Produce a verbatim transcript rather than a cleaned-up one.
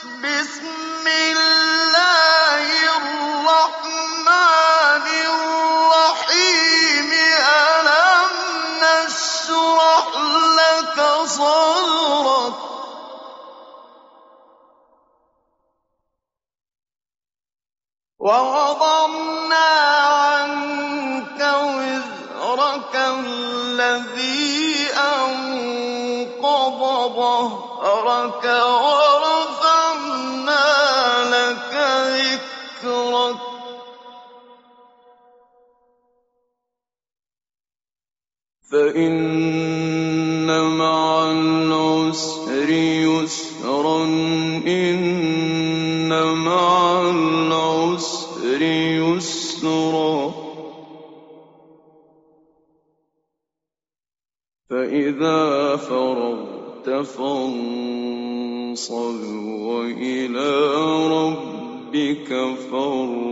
بسم الله الرحمن الرحيم ألم نشرح لك صدرك ووضعنا عنك وزرك الذي أنقض ظهرك ورفعنا لك ذكرك فإن مع العسر يسرا إن مع العسر يسرا فإذا فرغت فانصب وإلى ربك فارغب